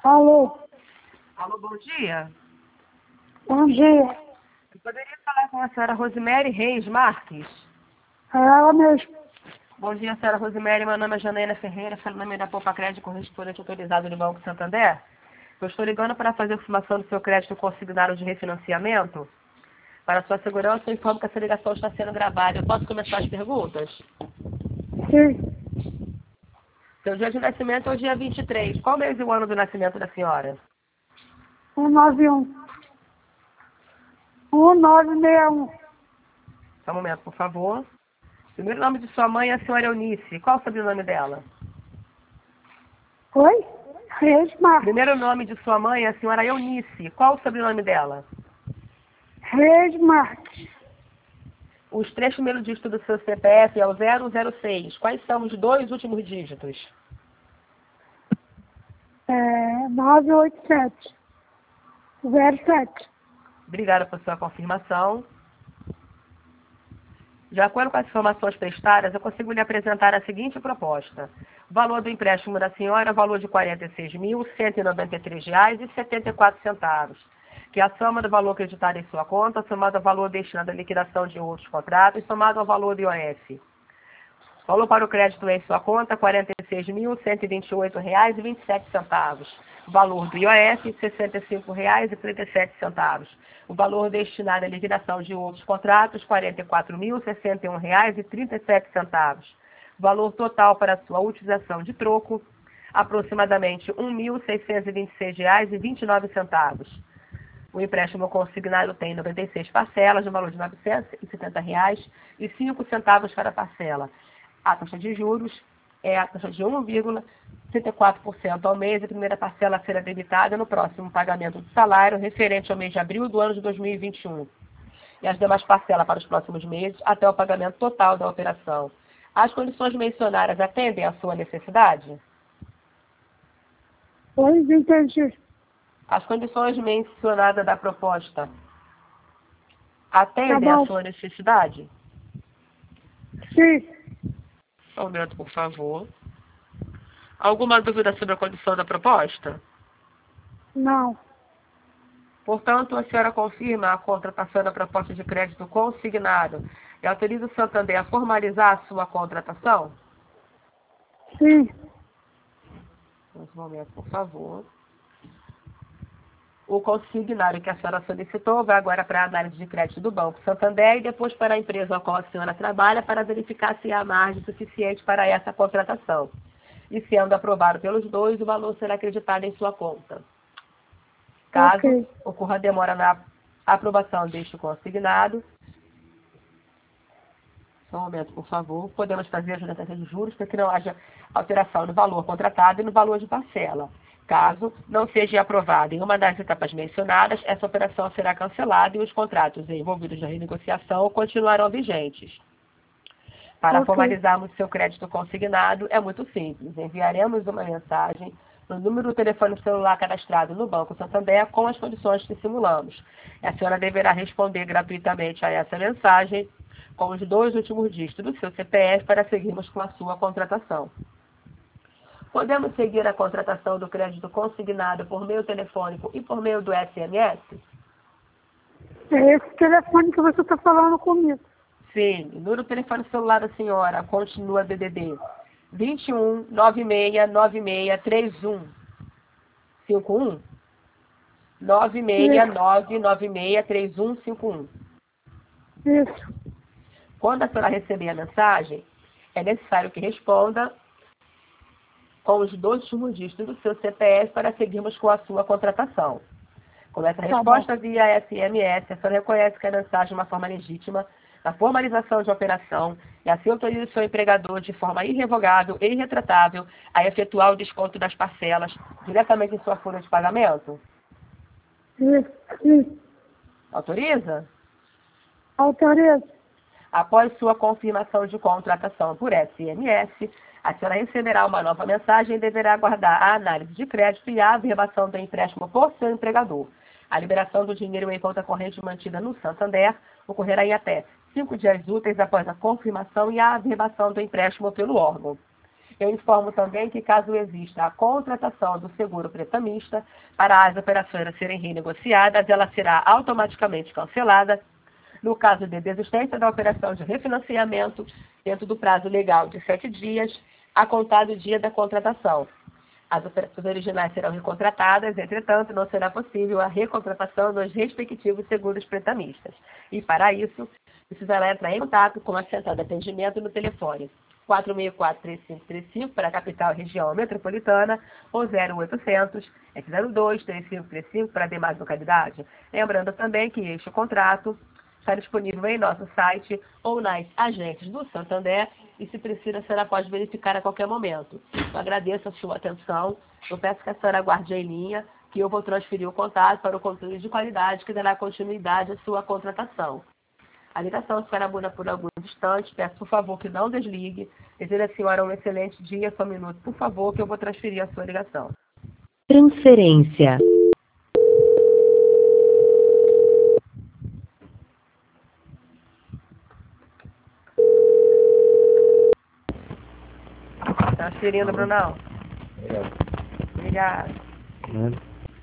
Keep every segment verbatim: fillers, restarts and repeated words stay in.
Alô, Alô, bom dia. bom dia. Eu poderia falar com a senhora Rosemary Reis Marques? É ela mesmo. Bom dia, senhora Rosemary. Meu nome é Janaína Ferreira, falo nome da Poupa Crédito, correspondente autorizado do Banco Santander. Eu estou ligando para fazer a confirmação do seu crédito consignado de refinanciamento. Para sua segurança, eu informo que essa ligação está sendo gravada. Eu posso começar as perguntas? Sim, Seu dia de nascimento é o dia vinte e três. Qual mês e o ano do nascimento da senhora? um nove um. um nove seis um. Só um momento, por favor. Primeiro nome de sua mãe é a senhora Eunice. Qual o sobrenome dela? Oi? Reis Marques. Primeiro nome de sua mãe é a senhora Eunice. Qual o sobrenome dela? Reis Marques. Os três primeiros dígitos do seu C P F é o zero zero seis. Quais são os dois últimos dígitos? É nove oito sete. zero sete. Obrigada por sua confirmação. De acordo com as informações prestadas, eu consigo lhe apresentar a seguinte proposta. O valor do empréstimo da senhora é o valor de quarenta e seis mil, cento e noventa e três reais e setenta e quatro centavos, que é a soma do valor acreditado em sua conta, somado ao valor destinado à liquidação de outros contratos, somado ao valor do I O F. O valor para o crédito em sua conta, quarenta e seis mil, cento e vinte e oito reais e vinte e sete centavos. O valor do I O F, sessenta e cinco reais e trinta e sete centavos. O valor destinado à liquidação de outros contratos, quarenta e quatro mil, sessenta e um reais e trinta e sete centavos. O valor total para a sua utilização de troco, aproximadamente um mil, seiscentos e vinte e seis reais e vinte e nove centavos. O empréstimo consignado tem noventa e seis parcelas, no valor de novecentos e setenta reais e cinco centavos cada parcela. A taxa de juros é a taxa de um vírgula trinta e quatro por cento ao mês e a primeira parcela será debitada no próximo pagamento do salário referente ao mês de abril do ano de dois mil e vinte e um. E as demais parcelas para os próximos meses até o pagamento total da operação. As condições mencionadas atendem à sua necessidade? Oi, entendi. As condições mencionadas da proposta Tá atendem à bom. sua necessidade? Sim, Um momento, por favor. Alguma dúvida sobre a condição da proposta? não. Portanto, a senhora confirma a contratação da proposta de crédito consignado e autoriza o Santander a formalizar a sua contratação? Sim, Um momento, por favor. O consignado que a senhora solicitou vai agora para a análise de crédito do Banco Santander e depois para a empresa a qual a senhora trabalha para verificar se há margem suficiente para essa contratação. E sendo aprovado pelos dois, o valor será acreditado em sua conta. Caso ok. ocorra demora na aprovação deste consignado, só um momento, por favor, podemos fazer a adjudicância de juros para que não haja alteração no valor contratado e no valor de parcela. Caso não seja aprovado em uma das etapas mencionadas, essa operação será cancelada e os contratos envolvidos na renegociação continuarão vigentes. Para Ok. formalizarmos seu crédito consignado, é muito simples. Enviaremos uma mensagem no número do telefone celular cadastrado no Banco Santander com as condições que simulamos. A senhora deverá responder gratuitamente a essa mensagem com os dois últimos dígitos do seu C P F para seguirmos com a sua contratação. Podemos seguir a contratação do crédito consignado por meio telefônico e por meio do S M S? É esse telefone que você está falando comigo. Sim, o número do telefone celular da senhora continua D D D vinte e um, nove seis nove seis três um cinco um nove seis nove nove seis três um cinco um. Isso. Quando a senhora receber a mensagem, é necessário que responda com os dois últimos dígitos do seu C P F para seguirmos com a sua contratação. Com essa Tá resposta via S M S, a senhora reconhece que a mensagem é uma forma legítima da formalização de operação e assim autoriza o seu empregador de forma irrevogável e irretratável a efetuar o desconto das parcelas diretamente em sua folha de pagamento? Isso. Isso. Autoriza? Autoriza. Após sua confirmação de contratação por S M S, a senhora receberá uma nova mensagem e deverá aguardar a análise de crédito e a averbação do empréstimo por seu empregador. A liberação do dinheiro em conta corrente mantida no Santander ocorrerá em até cinco dias úteis após a confirmação e a averbação do empréstimo pelo órgão. Eu informo também que, caso exista a contratação do seguro pretamista para as operações a serem renegociadas, ela será automaticamente cancelada no caso de desistência da operação de refinanciamento dentro do prazo legal de sete dias, a contar do dia da contratação. As operações originais serão recontratadas, entretanto, não será possível a recontratação dos respectivos seguros pretamistas. E, para isso, precisará entrar em contato com a central de atendimento no telefone quatro seis quatro, três cinco três cinco para a capital e região metropolitana ou zero oitocentos, zero dois, três cinco três cinco para demais localidades. Lembrando também que este contrato está disponível em nosso site ou nas agências do Santander e, se precisa, será pode verificar a qualquer momento. Eu agradeço a sua atenção. Eu peço que a senhora aguarde em linha, que eu vou transferir o contato para o controle de qualidade que dará continuidade à sua contratação. A ligação ficará muda por alguns instantes. Peço, por favor, que não desligue. Desejo à senhora um excelente dia. Só um minuto, por favor, que eu vou transferir a sua ligação. Transferência. Transferindo, Brunão. Obrigado. Obrigado.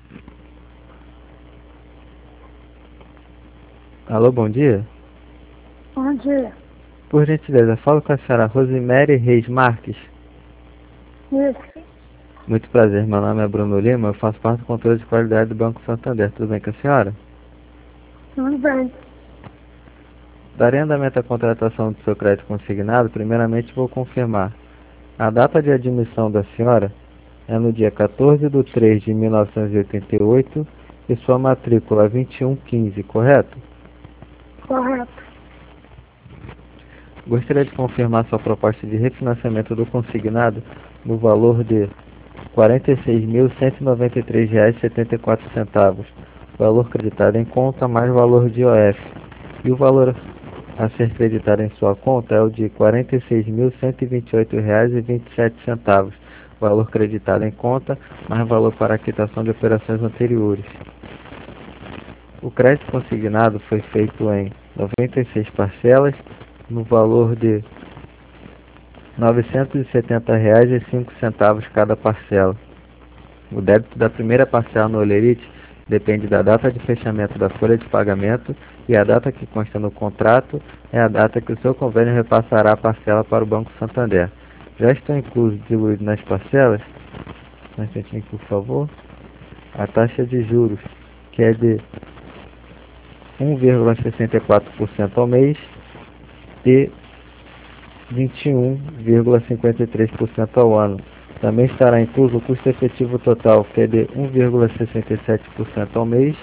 Alô, bom dia. Bom dia. Por gentileza, falo com a senhora Rosemary Reis Marques. Isso. Muito prazer, meu nome é Bruno Lima, eu faço parte do controle de qualidade do Banco Santander. Tudo bem com a senhora? Tudo bem. Darei andamento à contratação do seu crédito consignado. Primeiramente, vou confirmar. A data de admissão da senhora é no dia quatorze de três de mil novecentos e oitenta e oito e sua matrícula vinte e um quinze, correto? Correto. Gostaria de confirmar sua proposta de refinanciamento do consignado no valor de quarenta e seis mil cento e noventa e três reais e setenta e quatro centavos, valor creditado em conta mais valor de I O F. E o valor a ser creditado em sua conta é o de quarenta e seis mil cento e vinte e oito reais e vinte e sete centavos, valor creditado em conta mais valor para a quitação de operações anteriores. O crédito consignado foi feito em noventa e seis parcelas, no valor de novecentos e setenta reais e cinco centavos cada parcela. O débito da primeira parcela no Olerite depende da data de fechamento da folha de pagamento e a data que consta no contrato é a data que o seu convênio repassará a parcela para o Banco Santander. Já estão inclusos diluídos nas parcelas, um instantinho, por favor, a taxa de juros, que é de um vírgula sessenta e quatro por cento ao mês e vinte e um vírgula cinquenta e três por cento ao ano. Também estará incluso o custo efetivo total, que é de um vírgula sessenta e sete por cento ao mês.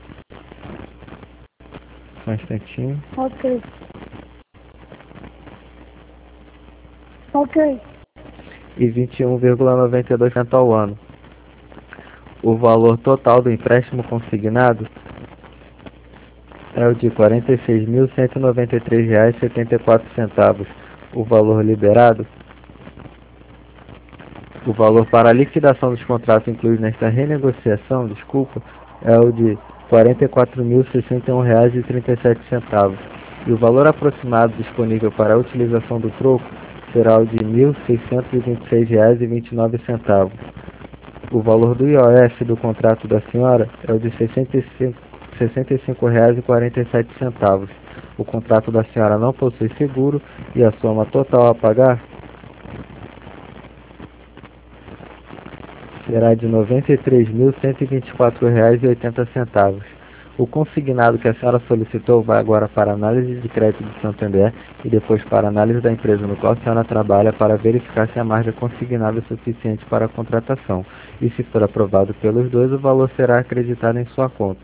Só um instantinho. Ok. Ok. E vinte e um vírgula noventa e dois por cento ao ano. O valor total do empréstimo consignado é o de quarenta e seis mil cento e noventa e três reais e setenta e quatro centavos. O valor liberado, o valor para a liquidação dos contratos incluídos nesta renegociação, desculpa, é o de quarenta e quatro mil e sessenta e um reais e trinta e sete centavos. E o valor aproximado disponível para a utilização do troco será o de mil seiscentos e vinte e seis reais e vinte e nove centavos. O valor do I O F do contrato da senhora é o de sessenta e cinco reais e quarenta e sete centavos. O contrato da senhora não possui seguro e a soma total a pagar será de noventa e três mil cento e vinte e quatro reais e oitenta centavos. O consignado que a senhora solicitou vai agora para a análise de crédito do Santander e depois para a análise da empresa no qual a senhora trabalha para verificar se a margem consignada é suficiente para a contratação. E se for aprovado pelos dois, o valor será acreditado em sua conta.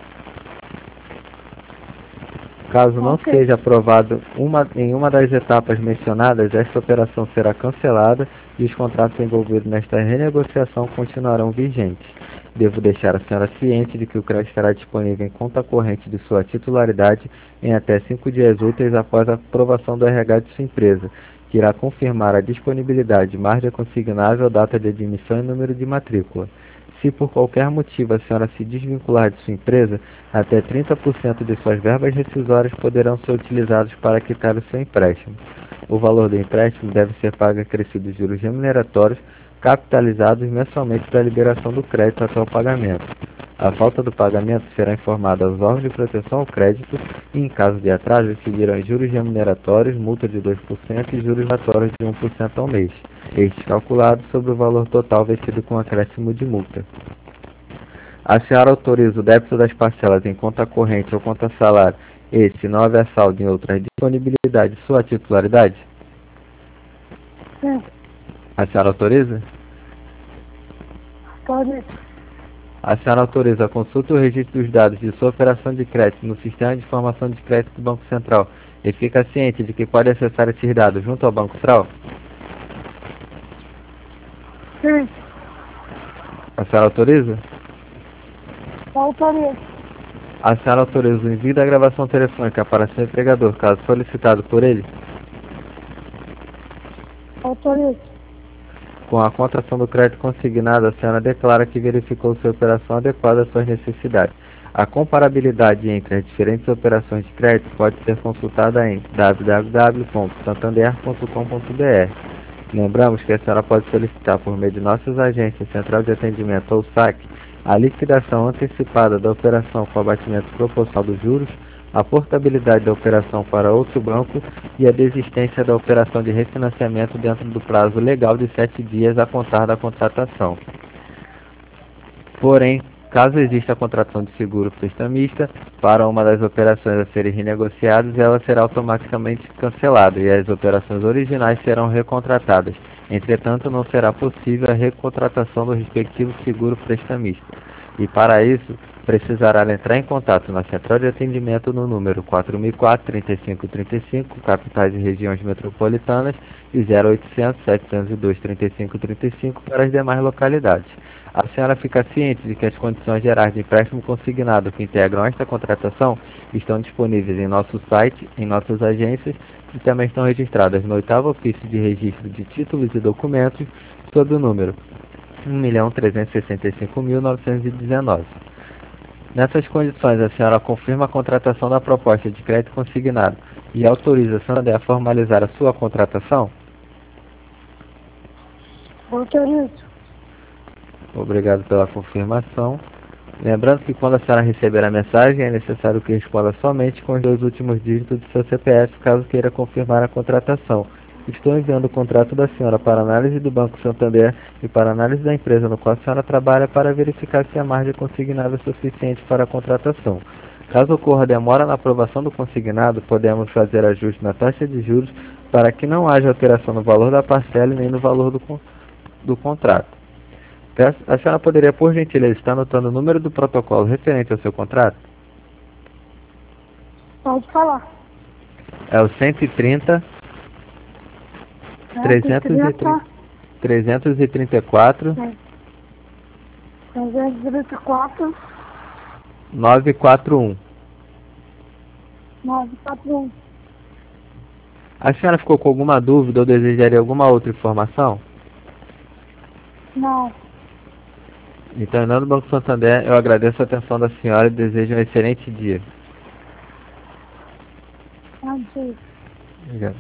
Caso não Ok. seja aprovado uma, em uma das etapas mencionadas, esta operação será cancelada e os contratos envolvidos nesta renegociação continuarão vigentes. Devo deixar a senhora ciente de que o crédito estará disponível em conta corrente de sua titularidade em até cinco dias úteis após a aprovação do R H de sua empresa, que irá confirmar a disponibilidade de margem consignável, data de admissão e número de matrícula. Se por qualquer motivo a senhora se desvincular de sua empresa, até trinta por cento de suas verbas rescisórias poderão ser utilizados para quitar o seu empréstimo. O valor do empréstimo deve ser pago acrescido de juros remuneratórios capitalizados mensalmente da liberação do crédito até o pagamento. A falta do pagamento será informada aos órgãos de proteção ao crédito e, em caso de atraso, seguirão juros remuneratórios, multa de dois por cento e juros relatórios de um por cento ao mês, estes calculados sobre o valor total vencido com acréscimo de multa. A senhora autoriza o débito das parcelas em conta corrente ou conta salário e, se não houver saldo em outra disponibilidade, sua titularidade? Sim. A senhora autoriza? Pode. A senhora autoriza a consulta e o registro dos dados de sua operação de crédito no Sistema de Informação de Crédito do Banco Central e fica ciente de que pode acessar esses dados junto ao Banco Central? Sim. A senhora autoriza? Autorizo. A senhora autoriza o envio da gravação telefônica para seu empregador, caso solicitado por ele? Autorizo. Com a contratação do crédito consignado, a senhora declara que verificou sua operação adequada às suas necessidades. A comparabilidade entre as diferentes operações de crédito pode ser consultada em w w w ponto santander ponto com ponto b r. Lembramos que a senhora pode solicitar por meio de nossas agências, Central de Atendimento ou S A C, a liquidação antecipada da operação com abatimento proporcional dos juros, a portabilidade da operação para outro banco e a desistência da operação de refinanciamento dentro do prazo legal de sete dias a contar da contratação. Porém, caso exista a contratação de seguro prestamista para uma das operações a serem renegociadas, ela será automaticamente cancelada e as operações originais serão recontratadas. Entretanto, não será possível a recontratação do respectivo seguro prestamista. E para isso, precisará entrar em contato na Central de Atendimento no número quatro mil e quatro, trinta e cinco trinta e cinco, capitais e regiões metropolitanas, e zero oitocentos, setecentos e dois, trinta e cinco trinta e cinco para as demais localidades. A senhora fica ciente de que as condições gerais de empréstimo consignado que integram esta contratação estão disponíveis em nosso site, em nossas agências e também estão registradas no oitavo ofício de registro de títulos e documentos sob o número um milhão trezentos e sessenta e cinco mil novecentos e dezenove. Nessas condições, a senhora confirma a contratação da proposta de crédito consignado e autoriza a Santander a formalizar a sua contratação? Autorizo. Obrigado pela confirmação. Lembrando que quando a senhora receber a mensagem, é necessário que responda somente com os dois últimos dígitos do seu C P F, caso queira confirmar a contratação. Estou enviando o contrato da senhora para análise do Banco Santander e para análise da empresa no qual a senhora trabalha para verificar se a margem consignada é suficiente para a contratação. Caso ocorra demora na aprovação do consignado, podemos fazer ajuste na taxa de juros para que não haja alteração no valor da parcela e nem no valor do, do contrato. A senhora poderia, por gentileza, estar anotando o número do protocolo referente ao seu contrato? Pode falar. É o cento e trinta, trezentos e trinta e quatro, trezentos e trinta e quatro, novecentos e quarenta e um. novecentos e quarenta e um. A senhora ficou com alguma dúvida ou desejaria alguma outra informação? Não. Então, em nome do Banco Santander, eu agradeço a atenção da senhora e desejo um excelente dia. Não sei. Obrigado.